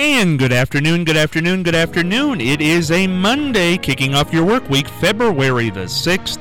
And good afternoon, good afternoon, good afternoon. It is a Monday, kicking off your work week, February the 6th,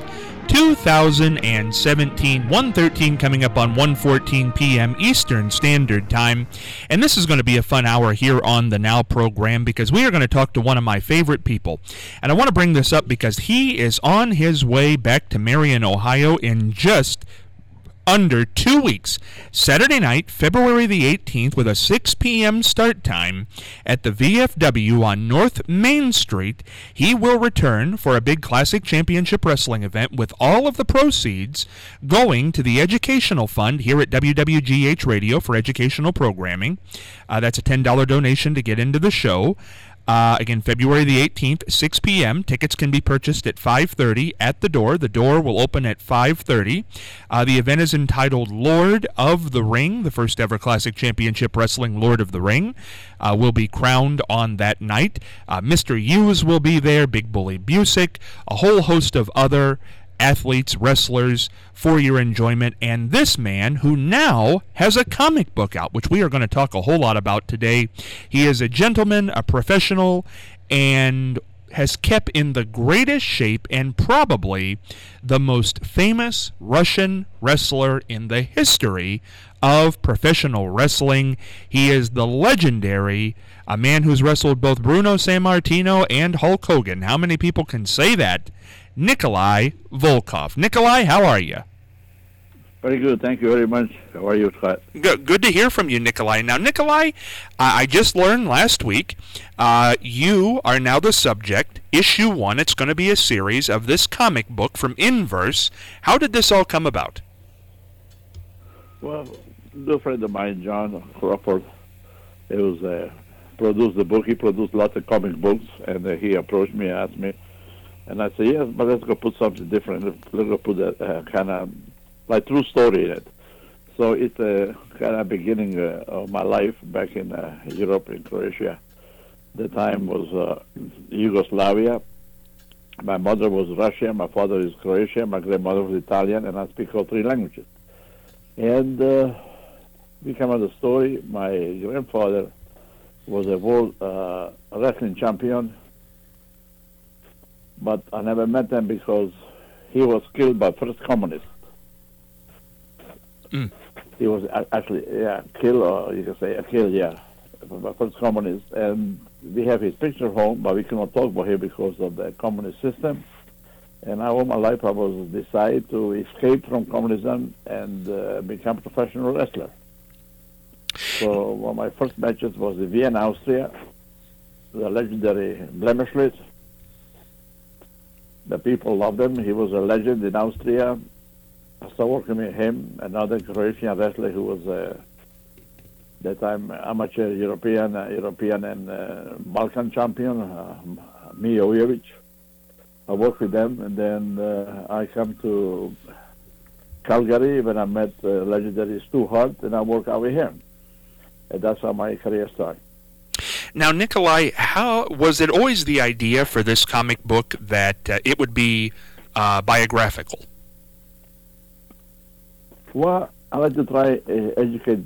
2017, 1:13 coming up on 1:14 p.m. Eastern Standard Time. And this is going to be a fun hour here on the Now program because we are going to talk to one of my favorite people. And I want to bring this up because he is on his way back to Marion, Ohio in just under 2 weeks, Saturday night, February the 18th, with a 6 p.m. start time at the VFW on North Main Street. He will return for a big Classic Championship Wrestling event with all of the proceeds going to the Educational Fund here at WWGH Radio for educational programming. That's a $10 donation to get into the show. Again, February the 18th, 6 p.m. Tickets can be purchased at 5:30 at the door. The door will open at 5:30. The event is entitled Lord of the Ring. The first ever Classic Championship Wrestling Lord of the Ring will be crowned on that night. Mr. Hughes will be there, Big Bully Busick, a whole host of other athletes, wrestlers, for your enjoyment. And this man, who now has a comic book out, which we are going to talk a whole lot about today. He is a gentleman, a professional, and has kept in the greatest shape and probably the most famous Russian wrestler in the history of professional wrestling. He is the legendary, a man who's wrestled both Bruno Sammartino and Hulk Hogan. How many people can say that? Nikolai Volkov. Nikolai, how are you? Very good. Thank you very much. How are you, Scott? Good to hear from you, Nikolai. Now, Nikolai, I just learned last week you are now the subject, issue 1. It's going to be a series of this comic book from Inverse. How did this all come about? Well, a good friend of mine, John Crawford, he was produced the book. He produced lots of comic books, and he approached me and asked me. And I said, yes, but let's go put something different. Let's go put a kind of like true story in it. So it's a kind of beginning of my life back in Europe, in Croatia. The time was Yugoslavia. My mother was Russian, my father is Croatian, my grandmother was Italian, and I speak all 3 languages. And we come out of the story. My grandfather was a world wrestling champion, but I never met him because he was killed by first communist. He was actually, killed, or you can say, killed, by first communist. And we have his picture home, but we cannot talk about him because of the communist system. And all my life I was decided to escape from communism and become a professional wrestler. So one of my first matches was in Vienna, Austria, the legendary Blemishlitz. The people loved him. He was a legend in Austria. I started working with him, another Croatian wrestler who was that time amateur European and Balkan champion, Mio Ujovic. I worked with them, and then I come to Calgary when I met legendary Stu Hart, and I worked out with him. And that's how my career started. Now, Nikolai, how was it always the idea for this comic book that it would be biographical? Well, I like to try educate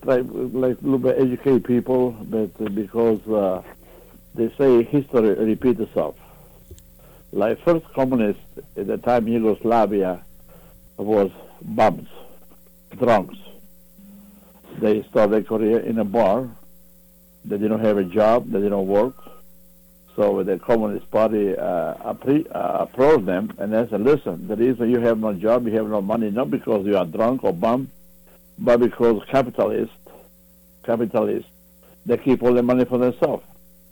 people, but because they say history repeats itself. Like first communists at the time Yugoslavia was bums, drunks. They started their career in a bar. They didn't have a job. They didn't work. So the Communist Party approached them and they said, listen, the reason you have no job, you have no money, not because you are drunk or bum, but because capitalists, they keep all the money for themselves.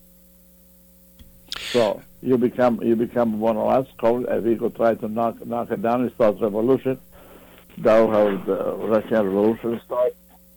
So you become one of us, and we could try to knock it down and start revolution. That's how the Russian Revolution started.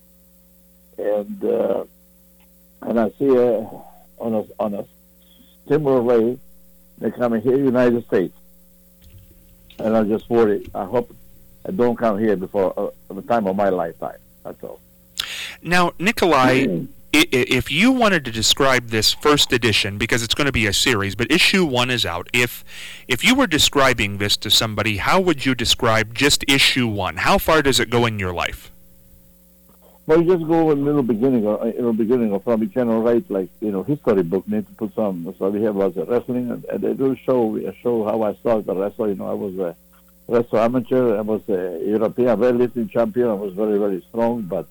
And I see on a similar way, they come here in the United States. And I'm just worried. I hope I don't come here before the time of my lifetime. That's all. Now, Nikolai, if you wanted to describe this first edition, because it's going to be a series, but issue 1 is out, if you were describing this to somebody, how would you describe just issue 1? How far does it go in your life? Well, you just go a little beginning, or from you cannot write like history book. Need to put some. So we have was wrestling, and they do show how I started the wrestle. I was a wrestler amateur. I was a European weightlifting champion. I was very strong, but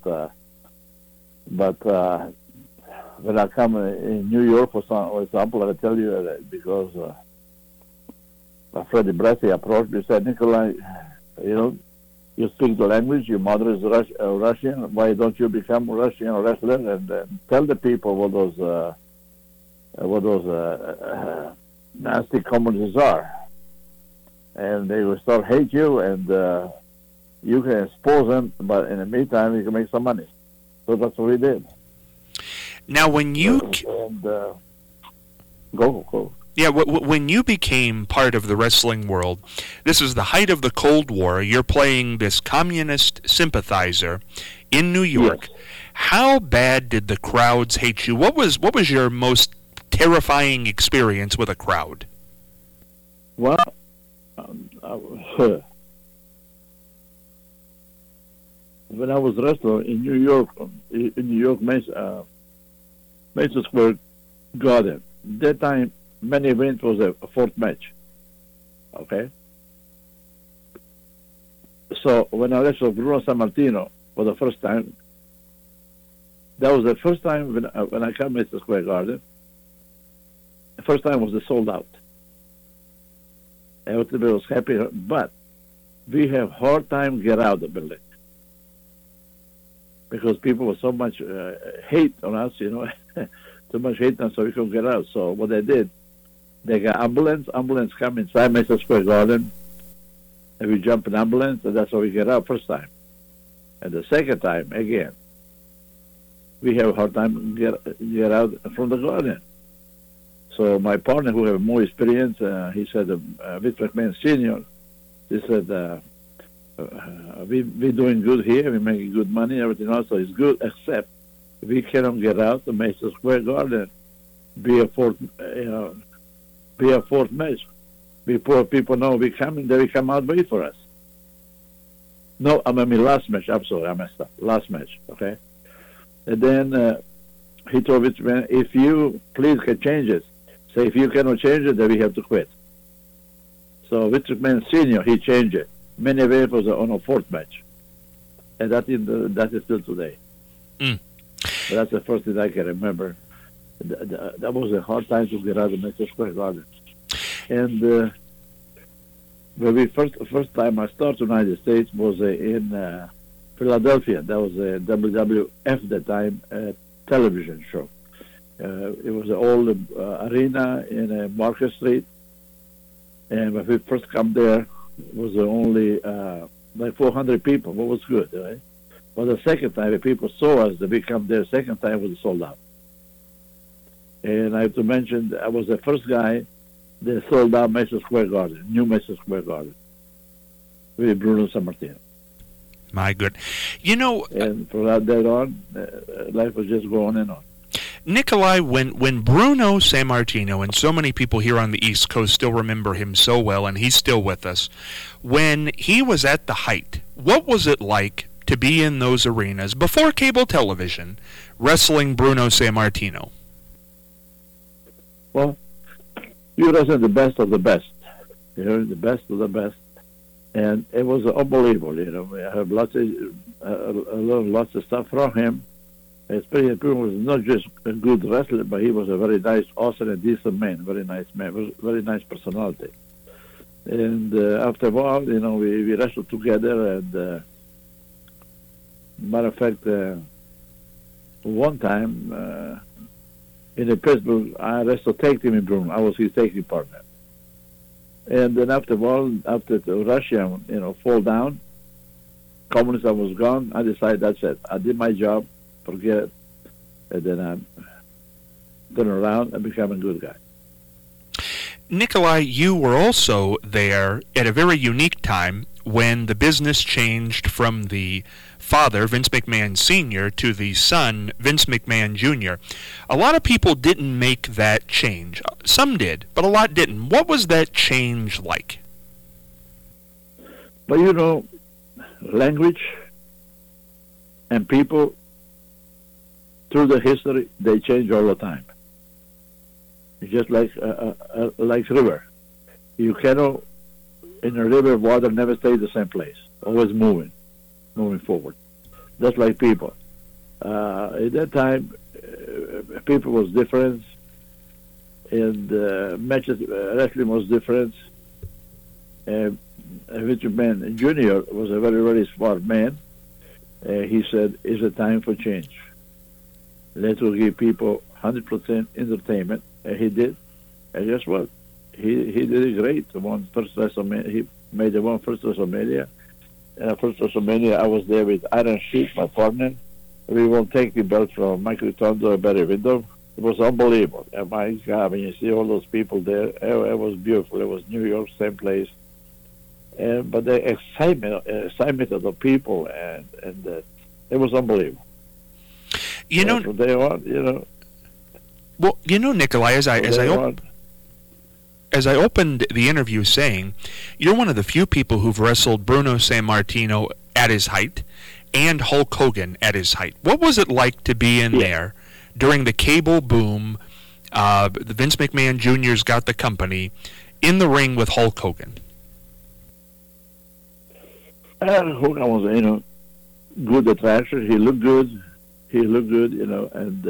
when I come in New York, for example, I tell you because Freddie Bresci approached me, said, Nikolai, you speak the language, your mother is Russian, why don't you become a Russian wrestler and tell the people what those nasty communists are. And they will start hate you, and you can expose them, but in the meantime, you can make some money. So that's what we did. Now, when you... Go. Yeah, when you became part of the wrestling world, this is the height of the Cold War. You're playing this communist sympathizer in New York. Yes. How bad did the crowds hate you? What was your most terrifying experience with a crowd? Well, when I was wrestler in New York, Madison Square Garden, that time, main event was a fourth match. Okay? So when I wrestled Bruno Sammartino for the first time, that was the first time when I came to Square Garden. The first time was sold out. Everybody was happy, but we have hard time get out of the building because people were so much hate on us, so much hate on us, so we couldn't get out. So what they did, they got ambulance come inside Madison Square Garden, and we jump in ambulance, and that's how we get out first time. And the second time, again, we have a hard time get out from the garden. So my partner, who have more experience, he said, Vince McMahon Sr., he said, we're doing good here, we're making good money, everything else is good, except we cannot get out of Madison Square Garden, be a fourth match. Before people know we coming, they will come out wait for us. No, I mean last match. I'm sorry, I messed up. Last match, okay? And then he told Vince McMahon, if you please can change it, say if you cannot change it, then we have to quit. So Vince McMahon Sr., he changed it. Many event was on a fourth match. And that is still today. Mm. But that's the first thing I can remember. That was a hard time to get out of Madison Square Garden. And when we first time I started in the United States was in Philadelphia. That was a WWF at the time television show. It was an old arena in Market Street. And when we first come there, it was only like 400 people. What was good, right? But the second time, the people saw us, we come there, second time was sold out. And I have to mention, I was the first guy that sold out Madison Square Garden, new Madison Square Garden, with Bruno Sammartino. My good. And from that day on, life was just going on. Nikolai, when Bruno Sammartino, and so many people here on the East Coast still remember him so well, and he's still with us, when he was at the height, what was it like to be in those arenas before cable television, wrestling Bruno Sammartino? Well, you wrestled the best of the best. The best of the best. And it was unbelievable, I have lots of stuff from him. Especially Bruno was not just a good wrestler, but he was a very nice, awesome, and decent man, very nice man, very nice personality. And after a while, we wrestled together, and matter of fact, one time in Pittsburgh, I wrestled tag team with Bruno. I was his tag team partner. And then after a while, after Russia, fall down, communism was gone, I decided that's it. I did my job, forget it, and then I turn around and become a good guy. Nikolai, you were also there at a very unique time when the business changed from the father, Vince McMahon Sr., to the son, Vince McMahon Jr. A lot of people didn't make that change. Some did, but a lot didn't. What was that change like? But language and people through the history, they change all the time. It's just like river. You cannot, in a river, water never stays the same place. Always moving forward. Just like people. At that time, people was different, and matches wrestling was different. Vince McMahon Jr. was a very, very smart man. He said, "It's a time for change. Let's give people 100% entertainment." And he did. And guess what? He did it great. He made the first WrestleMania. First WrestleMania, I was there with Iron Sheik, my partner. We won tag team belt from Mike Ritondo and Barry Windham. It was unbelievable. And my God, when you see all those people there, it was beautiful. It was New York, same place. But the excitement of the people, and it was unbelievable. From day on, Well, Nikolai, as I opened the interview saying, you're one of the few people who've wrestled Bruno Sammartino at his height and Hulk Hogan at his height. What was it like to be in there during the cable boom? Vince McMahon Jr.'s got the company in the ring with Hulk Hogan. Hogan was, good attraction. He looked good. And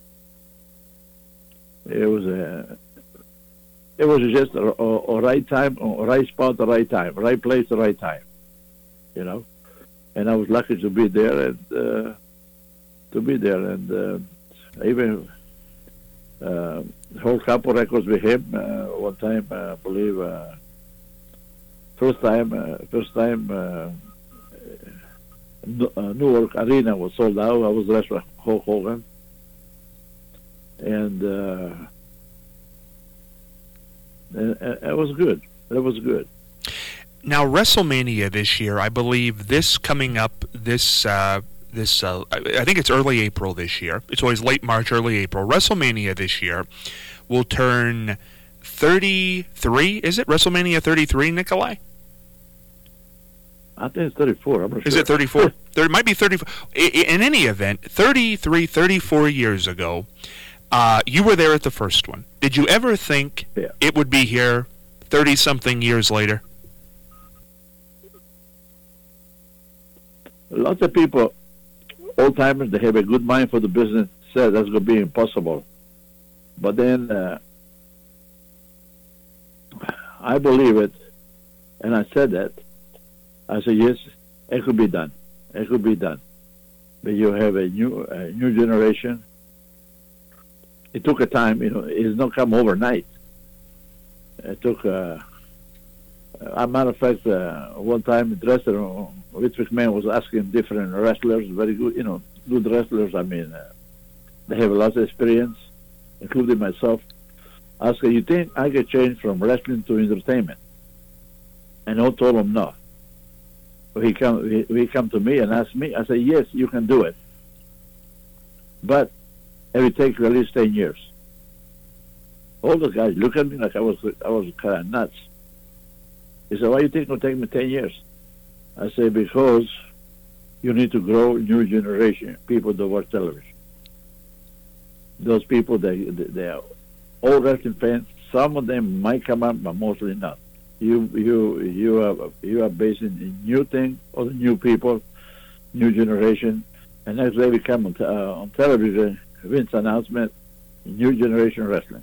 it was just a right time, a right spot, the right time, right place, the right time. And I was lucky to be there and even hold couple records with him. One time, I believe, first time, Newark Arena was sold out. I was wrestling Hulk Hogan, and it was good. It was good. Now, WrestleMania this year, I believe this coming up, I think it's early April this year. It's always late March, early April. WrestleMania this year will turn 33. Is it WrestleMania 33, Nikolai? I think it's 34. I'm not sure. Is it 34? There might be 34. In any event, 34 years ago, you were there at the first one. Did you ever think it would be here 30-something years later? Lots of people, old-timers, they have a good mind for the business, said that's going to be impossible. But then I believe it, and I said that. I said, yes, it could be done. It could be done. But you have a new generation. It took a time, it's not come overnight. It took, a matter of fact, one time the wrestler, Vince McMahon was asking different wrestlers, very good, good wrestlers, they have a lot of experience, including myself. Asking, you think I could change from wrestling to entertainment? And I told him no. He come to me and asked me. I said, yes, you can do it, but it will take at least 10 years. All the guys look at me like I was kind of nuts. He said, why do you think it will take me 10 years? I say, because you need to grow new generation, people that watch television. Those people, they are all wrestling fans. Some of them might come up, but mostly not. You are based in new thing, or the new people, new generation, and next day we come on television, Vince announcement, new generation wrestling.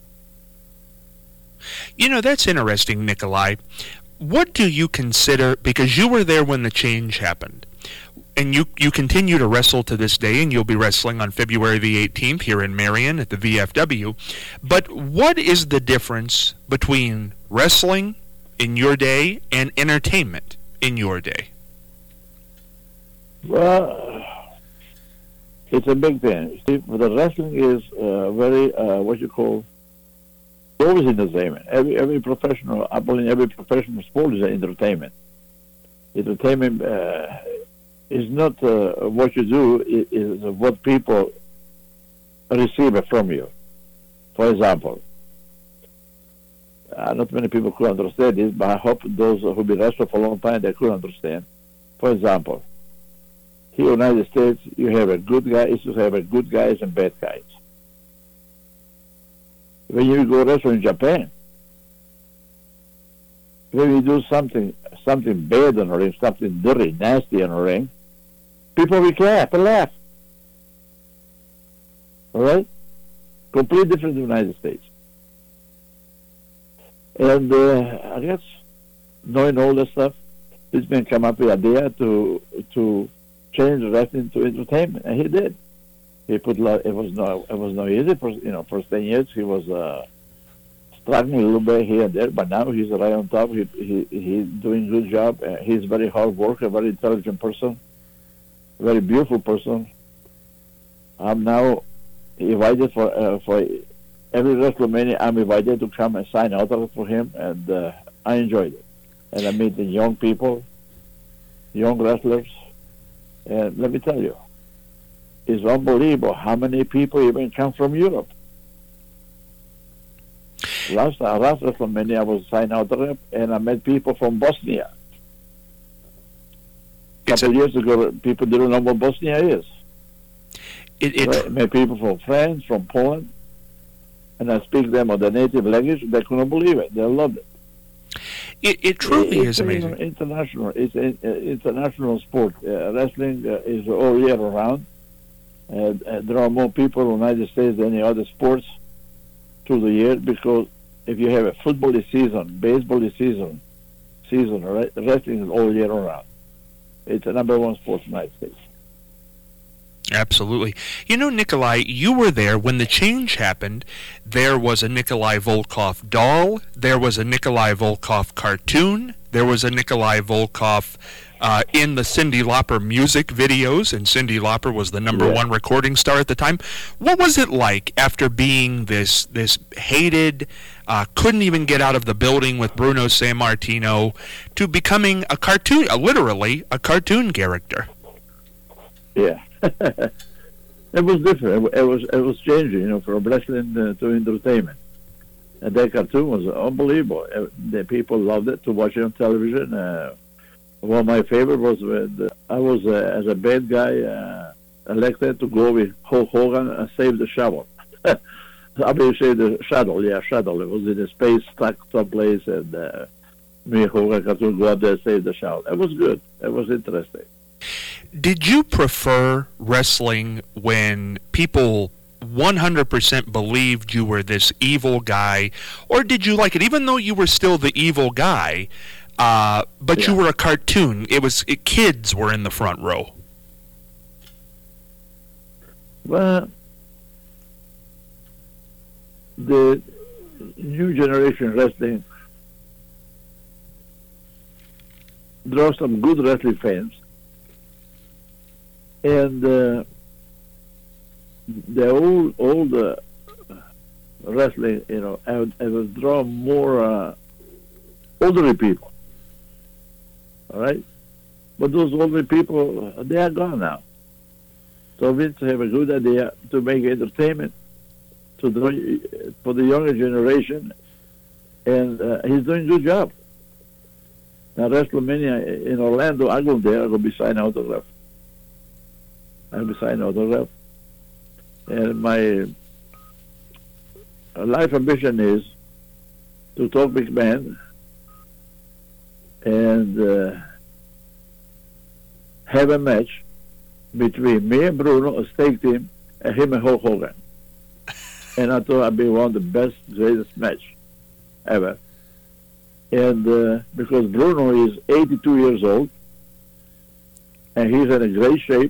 That's interesting, Nikolai. What do you consider, because you were there when the change happened, and you continue to wrestle to this day, and you'll be wrestling on February the 18th here in Marion at the VFW, but what is the difference between wrestling in your day and entertainment in your day? Well, it's a big thing. See, the wrestling is very, what you call, always entertainment. Every professional, I believe every professional sport is entertainment. Entertainment is not what you do, it is what people receive from you. For example, not many people could understand this, but I hope those who have been wrestling for a long time, they could understand. For example, Here in the United States, you have a good guys, you have a good guys and bad guys. When you go wrestle in Japan, when you do something bad in the ring, something dirty, nasty in the ring, people will clap and laugh. All right? Completely different in the United States. And I guess, knowing all this stuff, this man come up with an idea to change the wrestling to entertainment, and he did. He put it was no easy. First 10 years he was struggling a little bit here and there, but now he's right on top. He's doing a good job. He's very hard worker, very intelligent person, very beautiful person. I'm now invited for every WrestleMania. I'm invited to come and sign autograph for him, and I enjoyed it. And I'm meeting young people, young wrestlers, and let me tell you, it's unbelievable how many people even come from Europe. Last WrestleMania, I was signing autograph, and I met people from Bosnia. A couple years ago, people didn't know what Bosnia is. I met people from France, from Poland, and I speak them on the native language. They couldn't believe it. They loved it. It truly is amazing. It's an international sport. Wrestling is all year round. There are more people in the United States than any other sports through the year, because if you have a football season, baseball season, right? Wrestling is all year round. It's the number one sport in the United States. Absolutely. You know, Nikolai, you were there when the change happened. There was a Nikolai Volkov doll. There was a Nikolai Volkov cartoon. There was a Nikolai Volkov in the Cyndi Lauper music videos, and Cyndi Lauper was the number one recording star at the time. What was it like after being this hated, couldn't even get out of the building with Bruno Sammartino, to becoming a cartoon, literally a cartoon character? Yeah. It was different. It was changing, from wrestling to entertainment. And that cartoon was unbelievable. The people loved it to watch it on television. One of my favorite was when I was, as a bad guy, elected to go with Hulk Hogan and save the shuttle. I mean, save the shuttle. Yeah, shuttle. It was in a space stuck someplace, and me and Hogan got to go up there and save the shuttle. It was good. It was interesting. Did you prefer wrestling when people 100% believed you were this evil guy, or did you like it even though you were still the evil guy, but you were a cartoon? Kids were in the front row. Well, the new generation wrestling draws some good wrestling fans. And the old wrestling, I was draw more older people. All right, but those older people, they are gone now. So Vince have a good idea to make entertainment for the younger generation, and he's doing a good job. Now WrestleMania in Orlando, I go there. I will be signing autograph. I'll be signing autograph. And my life ambition is to talk McMahon and have a match between me and Bruno, a steak team, and him and Hulk Hogan. And I thought I'd be one of the best, greatest match ever. And because Bruno is 82 years old, and he's in a great shape,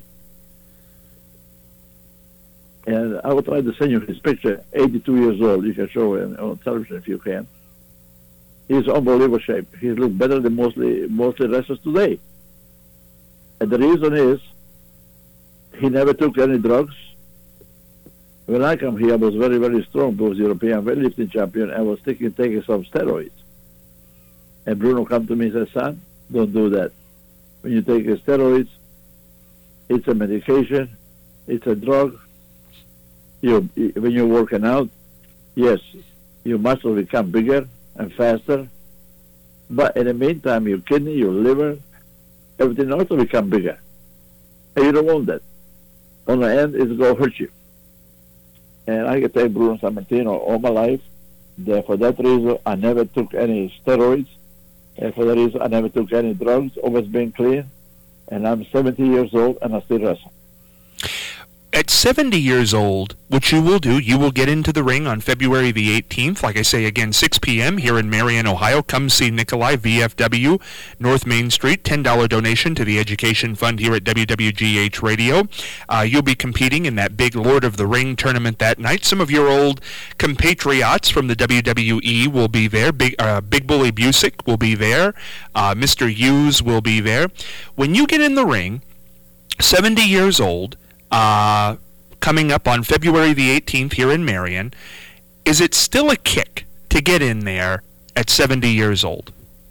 and I will try to send you his picture, 82 years old. You can show him on television if you can. He's unbelievable shape. He looks better than mostly wrestlers today. And the reason is, he never took any drugs. When I come here, I was very, very strong. I was European weightlifting champion. I was taking some steroids. And Bruno come to me and said, son, don't do that. When you take steroids, it's a medication, it's a drug. When you're working out, yes, your muscles become bigger and faster. But in the meantime, your kidney, your liver, everything also become bigger. and you don't want that. On the end, it's going to hurt you. And I can take Bruno Sammartino all my life. For that reason, I never took any steroids. And for that reason, I never took any drugs, always been clean. And I'm 70 years old, and I still wrestle. At 70 years old, what you will do, you will get into the ring on February the 18th. Like I say, again, 6 p.m. here in Marion, Ohio. Come see Nikolai, VFW, North Main Street. $10 donation to the Education Fund here at WWGH Radio. You'll be competing in that big Lord of the Ring tournament that night. Some of your old compatriots from the WWE will be there. Big Bully Busick will be there. Mr. Hughes will be there. When you get in the ring, 70 years old, coming up on February the 18th here in Marion, is it still a kick to get in there at 70 years old?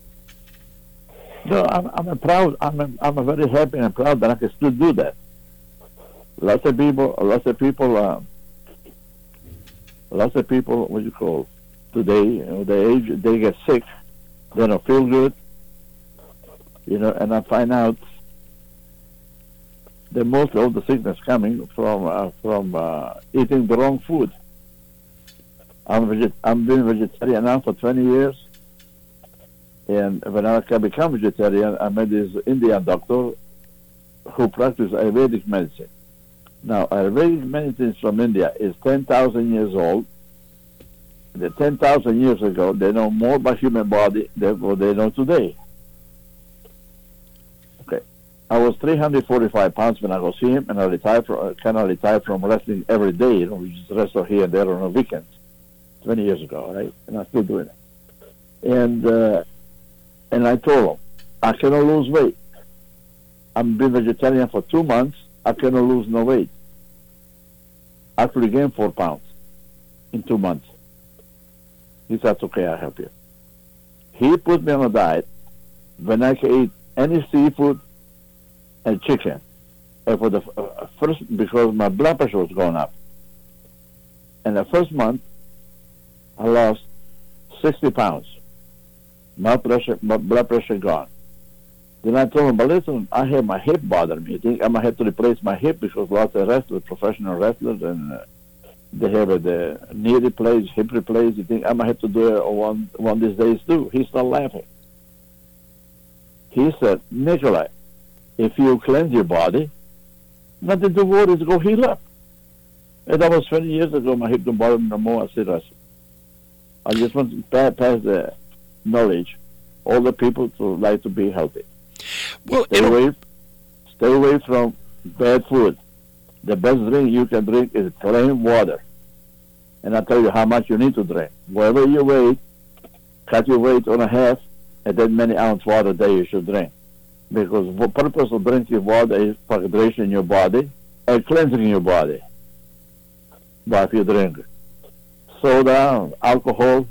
No, I'm proud. I'm very happy and proud that I can still do that. Lots of people. What you call today? The age they get sick, they don't feel good. And I find out that most of the sickness coming from eating the wrong food. I've been vegetarian now for 20 years, and when I become vegetarian, I met this Indian doctor who practices Ayurvedic medicine. Now, Ayurvedic medicine from India is 10,000 years old. The 10,000 years ago, they know more about human body than what they know today. I was 345 pounds when I go see him, and I retired from wrestling every day. We just wrestle here and there on the weekends, 20 years ago, right? And I'm still doing it. And I told him, I cannot lose weight. I've been vegetarian for 2 months. I cannot lose no weight. I actually gained 4 pounds in 2 months. He said, okay, I'll help you. He put me on a diet when I can eat any seafood and chicken, and for the first, because my blood pressure was going up. And the first month, I lost 60 pounds. My blood pressure gone. Then I told him, but listen, I have my hip bothering me. I think I might have to replace my hip because lots of wrestlers, professional wrestlers, and they have the knee replaced, hip replaced. You think I might have to do it one of these days too? He started laughing. He said, Nikolai, if you cleanse your body, nothing to worry, it's go heal up. And that was 20 years ago, my hip don't bother me no more. I said, I just want to pass the knowledge, all the people to like to be healthy. Well, stay away from bad food. The best drink you can drink is plain water. And I tell you how much you need to drink. Whatever you weigh, cut your weight on a half, and then many ounce water a day you should drink. Because the purpose of drinking water is for hydration in your body and cleansing your body. But if you drink soda, alcohol,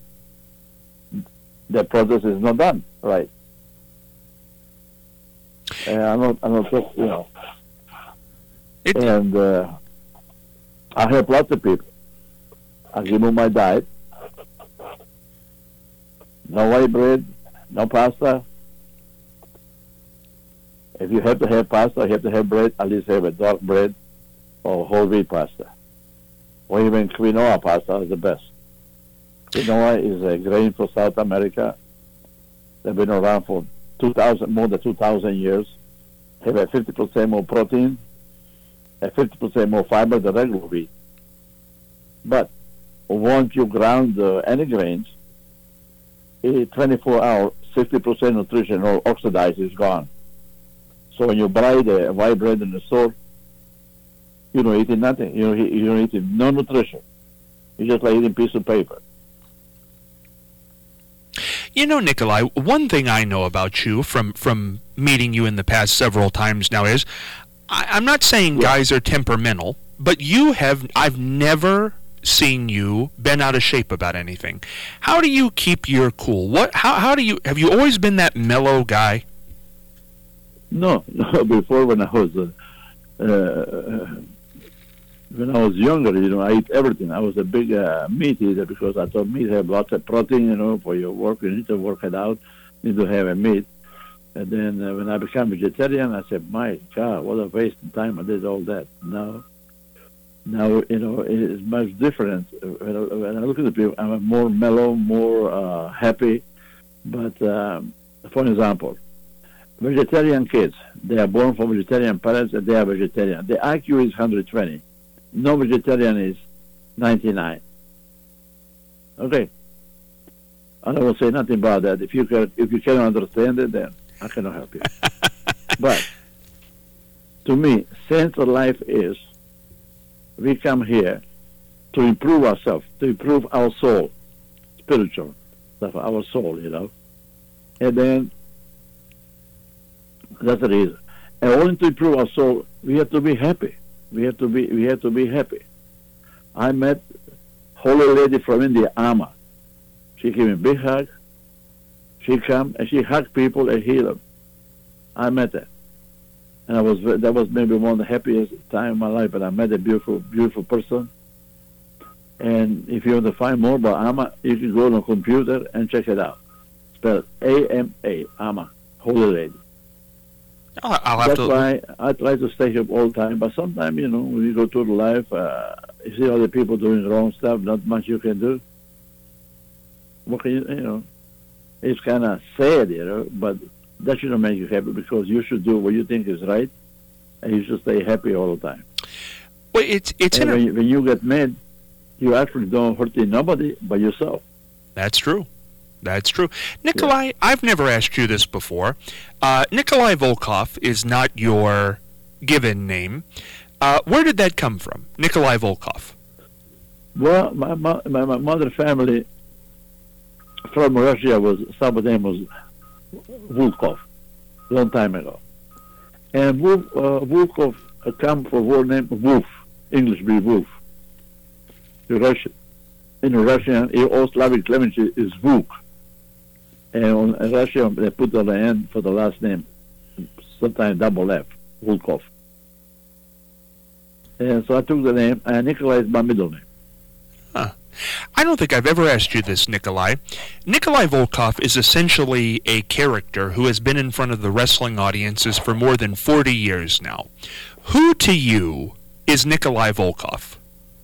the process is not done right. And I'm not, And I help lots of people. I give them my diet. No white bread, no pasta. If you have to have pasta, you have to have bread, at least have a dark bread or whole wheat pasta. Or even quinoa pasta is the best. Quinoa is a grain for South America. They've been around for more than 2,000 years. Have a 50% more protein, a 50% more fiber than regular wheat. But once you ground any grains, in 24 hours, 60% nutrition all oxidized is gone. So when you buy the white bread in the store, you don't eat nothing. You don't eat no nutrition. It's just like eating a piece of paper. Nikolai, one thing I know about you from meeting you in the past several times now is, I'm not saying guys are temperamental, but I've never seen you been out of shape about anything. How do you keep your cool? Have you always been that mellow guy? No. Before when I was younger, I eat everything. I was a big meat eater because I thought meat have lots of protein. For your work, you need to work it out. You need to have a meat. And then when I became vegetarian, I said, my God, what a waste of time I did all that. Now, it's much different. When I look at the people, I'm more mellow, more happy. But for example, vegetarian kids, they are born from vegetarian parents and they are vegetarian. The IQ is 120. No vegetarian is 99. Okay. I don't say nothing about that. If you cannot understand it, then I cannot help you. But to me, sense of life is we come here to improve ourselves, to improve our soul, spiritual stuff, our soul, And then that's the reason. And only to improve our soul, we have to be happy. We have to be happy. I met holy lady from India, Amma. She gave me a big hug. She come and she hugged people and healed them. I met her. And that was maybe one of the happiest time of my life. And I met a beautiful, beautiful person. And if you want to find more about Amma, you can go on the computer and check it out. Spelled A-M-A, Amma, holy lady. That's why I try to stay here all the time. But sometimes, when you go through life, you see other people doing wrong stuff, not much you can do. What can you, it's kind of sad, but that shouldn't make you happy because you should do what you think is right, and you should stay happy all the time. Well, when you get mad, you actually don't hurt nobody but yourself. That's true. That's true. Nikolai, yeah. I've never asked you this before. Nikolai Volkov is not your given name. Where did that come from, Nikolai Volkov? Well, my mother's family from Russia some of them was Volkov, long time ago. And Volkov come from word name Wolf, English be Wolf. In Russian, all Slavic language is Vuk. And in Russia, they put on the end for the last name, sometimes double F, Volkov. And so I took the name, and Nikolai is my middle name. Huh. I don't think I've ever asked you this, Nikolai. Nikolai Volkov is essentially a character who has been in front of the wrestling audiences for more than 40 years now. Who to you is Nikolai Volkov?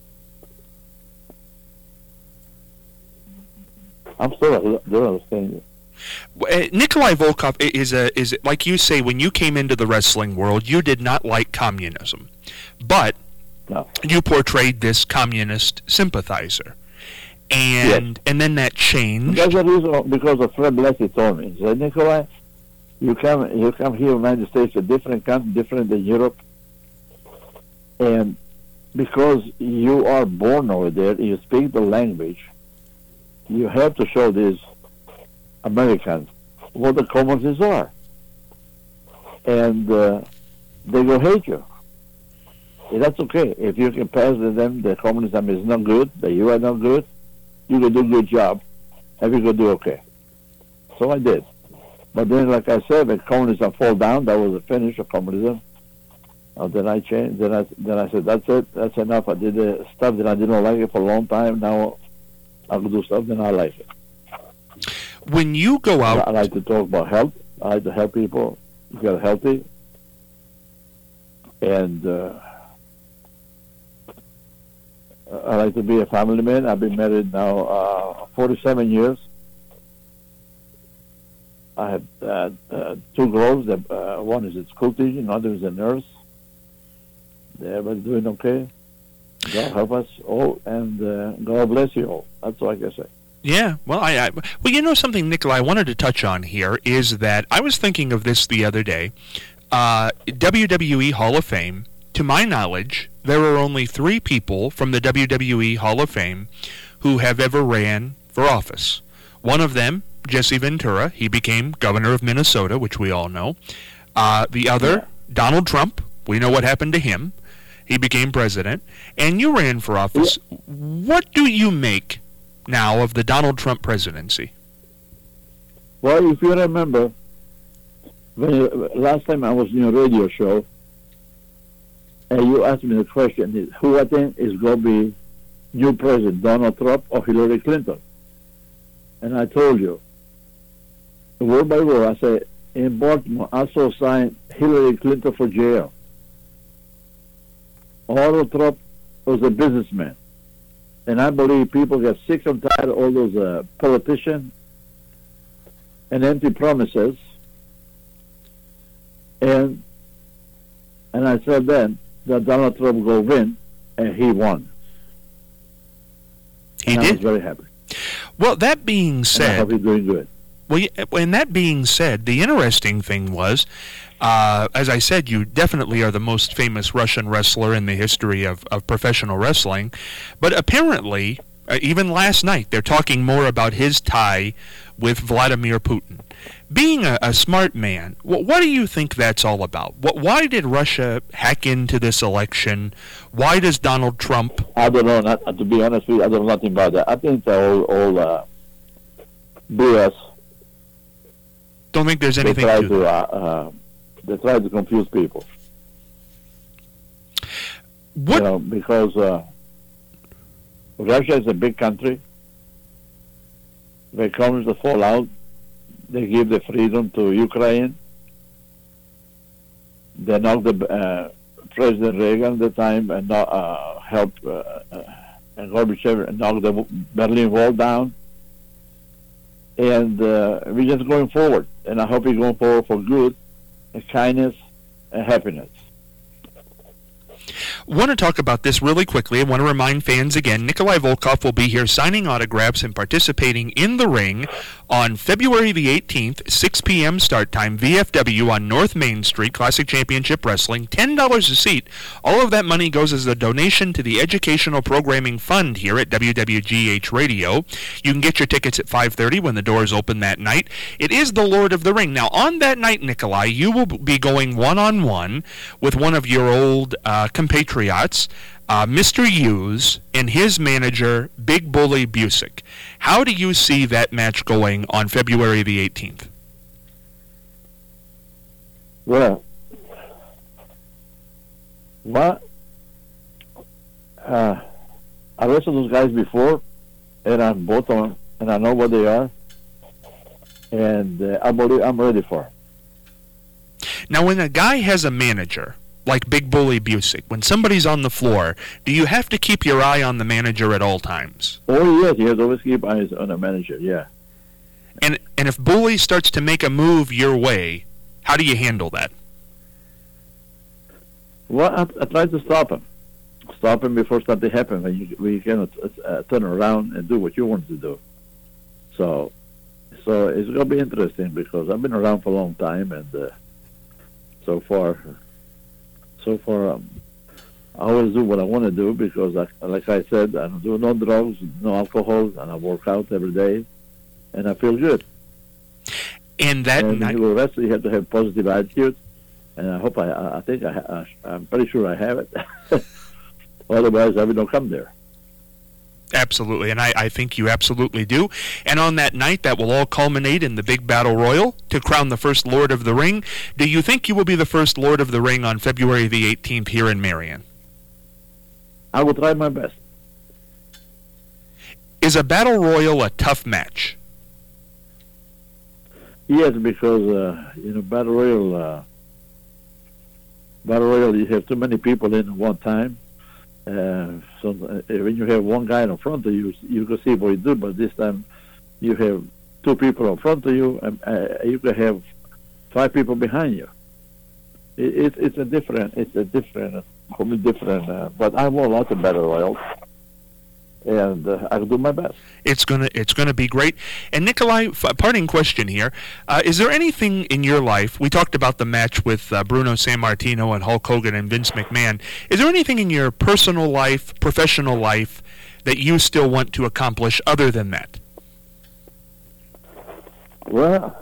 I'm sorry, I don't understand you. Nikolai Volkov is like you say, when you came into the wrestling world, you did not like communism, but you portrayed this communist sympathizer, and then that changed. That's the reason, because of Fred Blassie told me. He said, Nikolai, you come here in the United States, a different country, different than Europe, and because you are born over there, you speak the language, you have to show these Americans what the communists are. And they will hate you. And that's okay. If you can pass to them the communism is not good, that you are not good, you can do a good job, and you can do okay. So I did. But then, like I said, when communism fall down, that was the finish of communism. Then I changed. Then I said, that's it. That's enough. I did the stuff that I didn't like it for a long time. Now I will do stuff that I like it. When you go out... I like to talk about health. I like to help people get healthy. And I like to be a family man. I've been married now 47 years. I have two girls. One is at school teaching, another is a nurse. They're doing okay. God help us all, and God bless you all. That's all I can say. Yeah, well, well, something, Nikolai, I wanted to touch on here is that I was thinking of this the other day. WWE Hall of Fame, to my knowledge, there are only 3 people from the WWE Hall of Fame who have ever ran for office. One of them, Jesse Ventura, he became governor of Minnesota, which we all know. The other, Donald Trump, we know what happened to him. He became president. And you ran for office. Yeah. What do you make now of the Donald Trump presidency? Well, if you remember, last time I was in a radio show, and you asked me the question, who I think is going to be new president, Donald Trump or Hillary Clinton? And I told you, word by word, I said, in Baltimore also signed Hillary Clinton for jail. Otto Trump was a businessman. And I believe people get sick and tired of all those politicians and empty promises. And I said then that Donald Trump will win, and he won. He and did? I was very happy. Well, that being said... And I hope he's doing good. Well, and that being said, the interesting thing was, as I said, you definitely are the most famous Russian wrestler in the history of professional wrestling. But apparently, even last night, they're talking more about his tie with Vladimir Putin. Being a smart man, what do you think that's all about? Why did Russia hack into this election? Why does Donald Trump... I don't know. To be honest with you, I don't know nothing about that. I think they're all BS. Don't think there's anything they try to confuse people. What? Because Russia is a big country. When it comes to fallout, they give the freedom to Ukraine. They knocked the President Reagan at the time and helped and Gorbachev knocked the Berlin Wall down. And we're just going forward. And I hope we're going forward for good, and kindness, and happiness. I want to talk about this really quickly. I want to remind fans again, Nikolai Volkov will be here signing autographs and participating in the ring on February the 18th, 6 p.m. start time, VFW on North Main Street, Classic Championship Wrestling, $10 a seat. All of that money goes as a donation to the Educational Programming Fund here at WWGH Radio. You can get your tickets at 5:30 when the doors open that night. It is the Lord of the Ring. Now, on that night, Nikolai, you will be going one-on-one with one of your old compatriots, Mr. Hughes and his manager, Big Bully Busick. How do you see that match going on February the 18th? Well, I wrestled those guys before, and I'm both on, and I know what they are, and I'm ready for it. Now, when a guy has a manager, like Big Bully Busick, when somebody's on the floor, do you have to keep your eye on the manager at all times? Oh, yes, you have to always keep eyes on the manager, yeah. And if Bully starts to make a move your way, how do you handle that? Well, I try to stop him. Stop him before something happens, when you cannot turn around and do what you want to do. So it's going to be interesting, because I've been around for a long time, and so far, I always do what I want to do, because, like I said, I don't do no drugs, no alcohol, and I work out every day, and I feel good. And that night, you have to have positive attitude, and I hope I'm pretty sure I have it. Otherwise, I would not come there. Absolutely, and I think you absolutely do. And on that night, that will all culminate in the big battle royal to crown the first Lord of the Ring. Do you think you will be the first Lord of the Ring on February the 18th here in Marion? I will try my best. Is a battle royal a tough match? Yes, because battle royal, you have too many people in at one time. So when you have one guy in front of you, you can see what you do. But this time, you have two people in front of you, and you can have 5 people behind you. It's a different, completely different. But I won lots of battle royals, and I'll do my best. It's gonna be great. And Nikolai, parting question here: is there anything in your life? We talked about the match with Bruno Sammartino and Hulk Hogan and Vince McMahon. Is there anything in your personal life, professional life, that you still want to accomplish other than that? Well,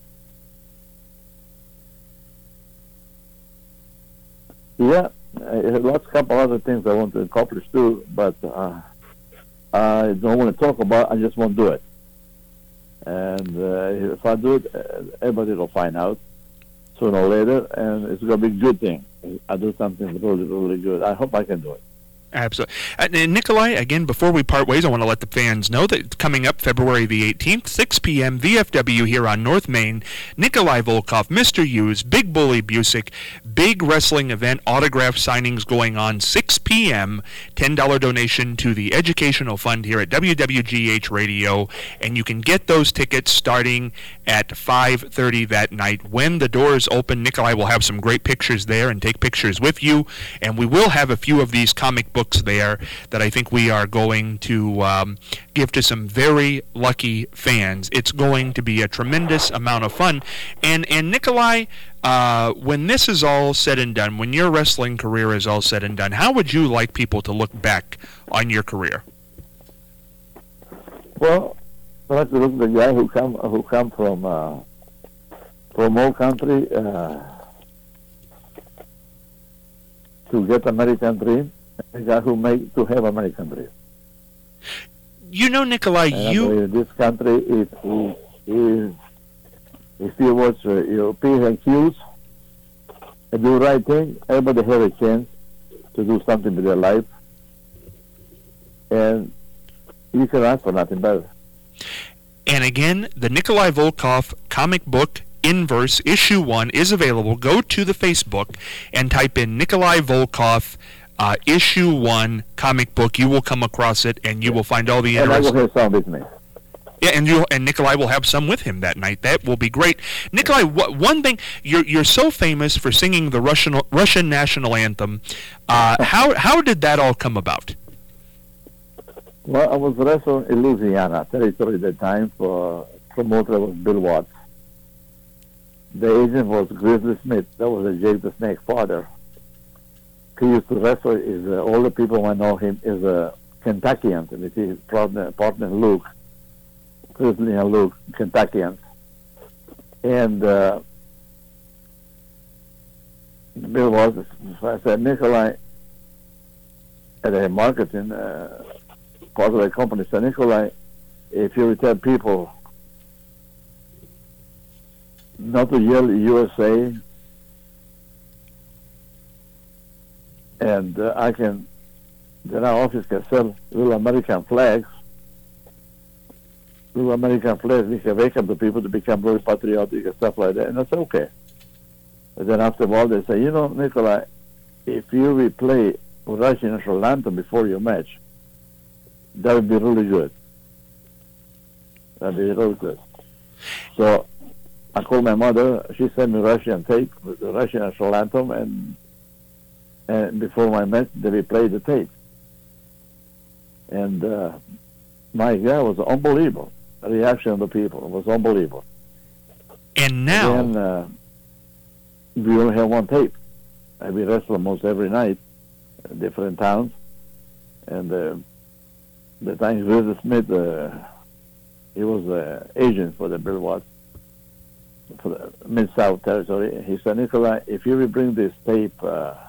yeah, lots, couple other things I want to accomplish too, but I don't want to talk about. I just won't do it. And if I do it, everybody will find out sooner or later, and it's going to be a good thing. I do something really, really good. I hope I can do it. Absolutely. And Nikolai, again, before we part ways, I want to let the fans know that coming up February the 18th, 6 p.m., VFW here on North Main, Nikolai Volkov, Mr. Hughes, Big Bully Busick, big wrestling event, autograph signings going on, 6 p.m., $10 donation to the Educational Fund here at WWGH Radio, and you can get those tickets starting at 5:30 that night. When the doors open, Nikolai will have some great pictures there and take pictures with you, and we will have a few of these comic books there that I think we are going to give to some very lucky fans. It's going to be a tremendous amount of fun. And Nikolai, when this is all said and done, when your wrestling career is all said and done, how would you like people to look back on your career? Well, I like to look at the guy who come from old country to get American dream. The guy who make to have American dream. You know, Nikolai, in this country, if you watch European and Qs and do the right thing, everybody have a chance to do something with their life, and you can ask for nothing better. And again, the Nikolai Volkov comic book Inverse Issue 1 is available. Go to the Facebook and type in Nikolai Volkov Issue 1 comic book. You will come across it, and you will find all the interesting... And I will have some with me. Yeah, and Nikolai will have some with him that night. That will be great. Nikolai, one thing, you're so famous for singing the Russian national anthem. How did that all come about? Well, I was wrestling in Louisiana territory at the time. For promoter was Bill Watts. The agent was Grizzly Smith. That was Jake the Snake father. He used to wrestle. All the people might know him is a Kentuckian. And his partner Luke, Grizzly and Luke, Kentuckians. And Bill Watts, I said, Nikolai, at a marketing part of the company, said, Nikolai, if you tell people not to yell USA, and then our office can sell little American flags. We can wake up the people to become very patriotic and stuff like that, and that's okay. And then after a while, they say, Nikolai, if you will play Russian national anthem before your match, that would be really good. So I called my mother. She sent me Russian tape with the Russian national anthem, and before my match, they will play the tape. And my God, it was unbelievable. The reaction of the people was unbelievable. And now... And then we only have one tape. And we wrestle almost every night in different towns. And the time Grizzly Smith, he was the agent for the Bill Watts, for the Mid-South territory. He said, Nikolai, if you will bring this tape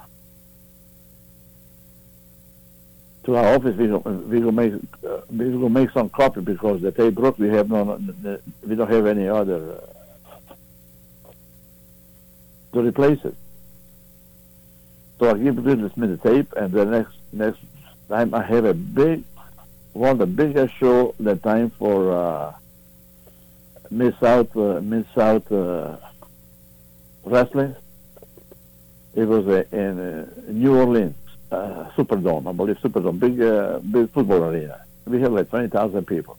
to our office, we will make some copy, because the tape broke. We don't have any other to replace it. So I give Grizzly Smith the tape, and the next time I have one of the biggest show that time for Mid-South wrestling. It was in New Orleans. Superdome, I believe Superdome, big football arena. We had like 20,000 people.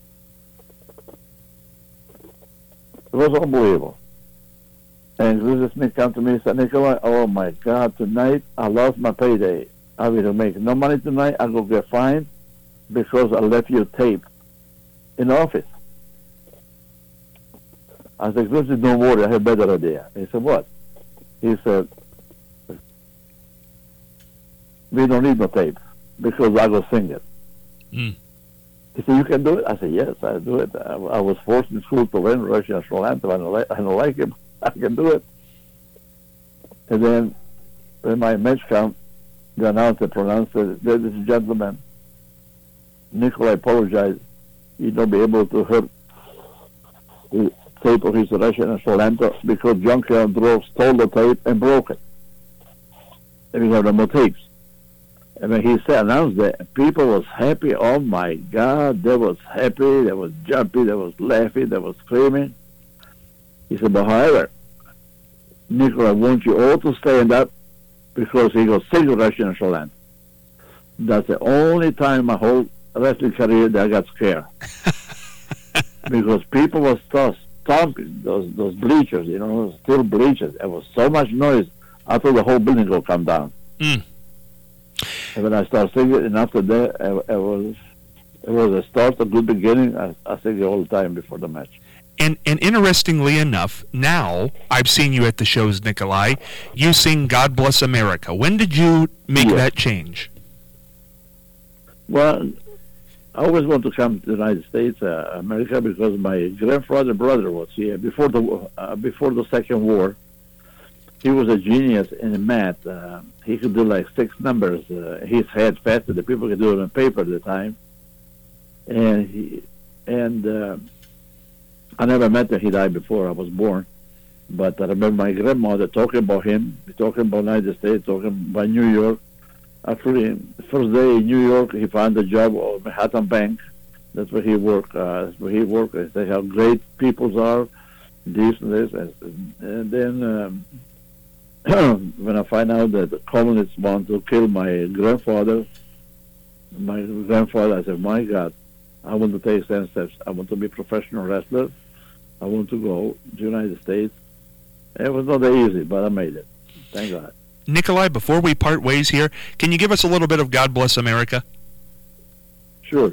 It was unbelievable. And Grizzly Smith came to me and said, Nikolai, oh my God, tonight I lost my payday. I will make no money tonight. I will get fined because I left your tape in the office. I said, Grizzly, don't worry, I have a better idea. He said, what? He said, we don't need no tape because I will sing it. He said, you can do it? I said, yes, I do it. I was forced in school to learn Russian national anthem. I don't like it. I can do it. And then when my match came, the announcer pronounced it, ladies and gentlemen, Nikolai apologized. He don't be able to hear the tape of his Russian national anthem because Junkyard Drove stole the tape and broke it. And we have no more tapes. And when he said, announced that, people was happy. Oh my God, they was happy, they was jumping, they was laughing, they was screaming. He said, but however, Nikolai, I want you all to stand up because he goes, sing Russian Shalan. That's the only time my whole wrestling career that I got scared. Because people was stomping those bleachers, steel bleachers. There was so much noise. I thought the whole building would come down. Mm. And when I started singing, and after that, it was a start, a good beginning. I sing it all the time before the match. And interestingly enough, now I've seen you at the shows, Nikolai. You sing "God Bless America." When did you make that change? Well, I always want to come to the United States, America, because my grandfather brother was here before the Second War. He was a genius in math. He could do like 6 numbers. His head faster than people could do it on paper at the time. And I never met him. He died before I was born. But I remember my grandmother talking about him, talking about the United States, talking about New York. Actually, the first day in New York, he found a job at Manhattan Bank. That's where he worked. They say how great peoples are, this and this. And then when I find out that the communists want to kill my grandfather, I said, my God, I want to take 10 steps. I want to be a professional wrestler. I want to go to the United States. It was not that easy, but I made it. Thank God. Nikolai, before we part ways here, can you give us a little bit of God Bless America? Sure.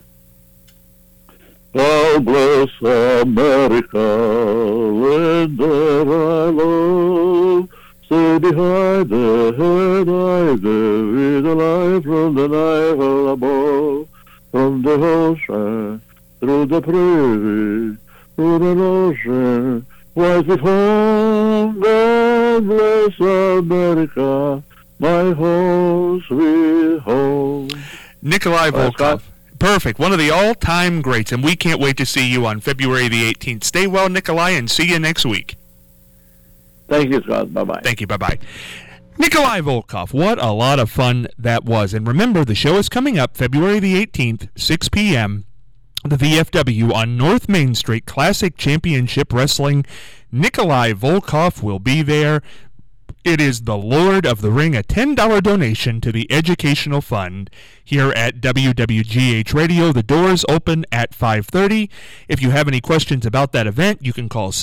God bless America, land that I love. Stay behind the head I go, with a light from the night above. From the ocean, through the prairie, through the ocean, white with home, God bless America, my home, sweet home. Nikolai Volkov. Perfect. One of the all-time greats, and we can't wait to see you on February the 18th. Stay well, Nikolai, and see you next week. Thank you, Scott. Bye-bye. Thank you. Bye-bye. Nikolai Volkov, what a lot of fun that was. And remember, the show is coming up February the 18th, 6 p.m., the VFW on North Main Street, Classic Championship Wrestling. Nikolai Volkov will be there. It is the Lord of the Ring, a $10 donation to the Educational Fund here at WWGH Radio. The doors open at 5:30. If you have any questions about that event, you can call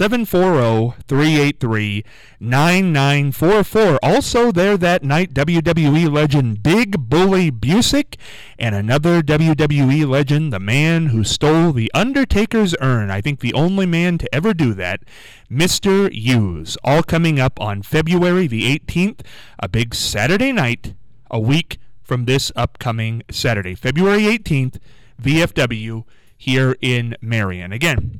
740-383-9944. Also there that night, WWE legend Big Bully Busick and another WWE legend, the man who stole The Undertaker's urn. I think the only man to ever do that, Mr. Hughes. All coming up on February the 18th, a big Saturday night, a week from this upcoming Saturday. February 18th, VFW here in Marion. Again,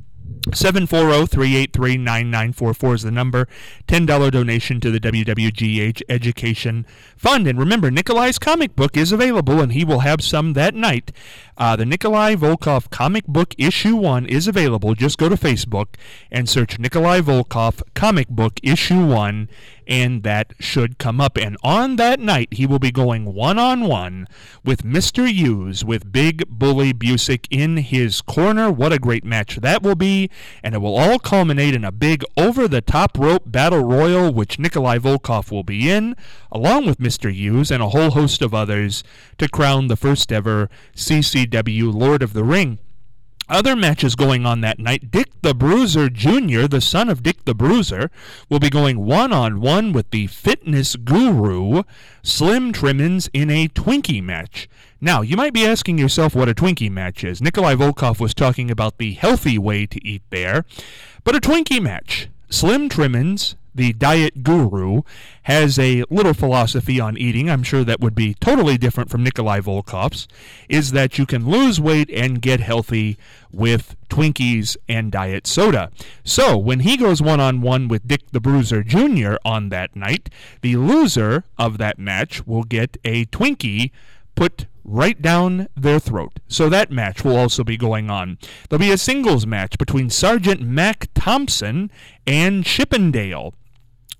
740-383-9944 is the number. $10 donation to the WWGH Education Fund. And remember, Nikolai's comic book is available, and he will have some that night. The Nikolai Volkov comic book issue 1 is available. Just go to Facebook and search Nikolai Volkov comic book issue 1, and that should come up. And on that night, he will be going one-on-one with Mr. Hughes, with Big Bully Busick in his corner. What a great match that will be. And it will all culminate in a big over-the-top rope battle royal, which Nikolai Volkov will be in, along with Mr. Hughes and a whole host of others, to crown the first ever CCW Lord of the Ring. Other matches going on that night, Dick the Bruiser Jr., the son of Dick the Bruiser, will be going one-on-one with the fitness guru, Slim Trimmins, in a Twinkie match. Now, you might be asking yourself what a Twinkie match is. Nikolai Volkov was talking about the healthy way to eat there. But a Twinkie match, Slim Trimmins, the diet guru, has a little philosophy on eating. I'm sure that would be totally different from Nikolai Volkov's, is that you can lose weight and get healthy with Twinkies and diet soda. So when he goes one-on-one with Dick the Bruiser Jr. on that night, the loser of that match will get a Twinkie put right down their throat. So that match will also be going on. There'll be a singles match between Sergeant Mac Thompson and Chippendale.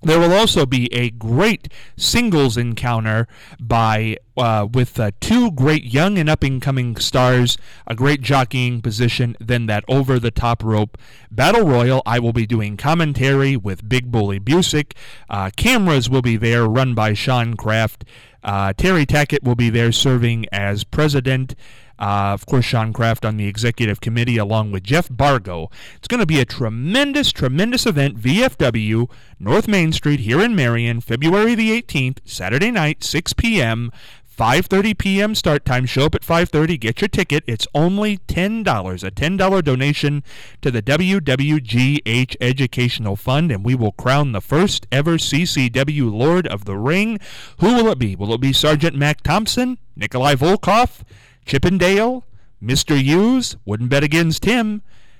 There will also be a great singles encounter with two great young and up-and-coming stars, a great jockeying position, then that over-the-top rope battle royal. I will be doing commentary with Big Bully Busick. Cameras will be there, run by Sean Kraft. Terry Tackett will be there serving as president. Of course, Sean Kraft on the executive committee along with Jeff Bargo. It's going to be a tremendous, tremendous event. VFW, North Main Street here in Marion, February the 18th, Saturday night, 6 p.m., 5:30 p.m. start time. Show up at 5:30. Get your ticket. It's only $10, a $10 donation to the WWGH Educational Fund, and we will crown the first ever CCW Lord of the Ring. Who will it be? Will it be Sergeant Mac Thompson, Nikolai Volkov, Chippendale, Mr. Hughes? Wouldn't bet against him.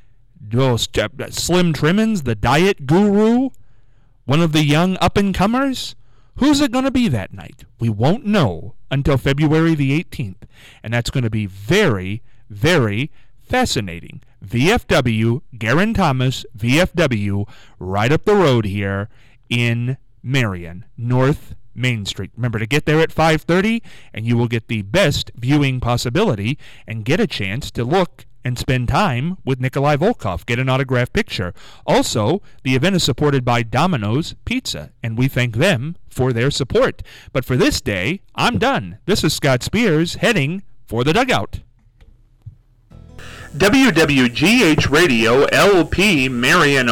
Slim Trimmins, the diet guru, one of the young up-and-comers? Who's it going to be that night? We won't know until February the 18th, and that's going to be very, very fascinating. VFW, Garen Thomas, VFW, right up the road here in Marion, North Main Street. Remember to get there at 5:30, and you will get the best viewing possibility and get a chance to look and spend time with Nikolai Volkov, get an autographed picture. Also, the event is supported by Domino's Pizza, and we thank them for their support. But for this day, I'm done. This is Scott Spears heading for the dugout. WWGH Radio, LP, Marion,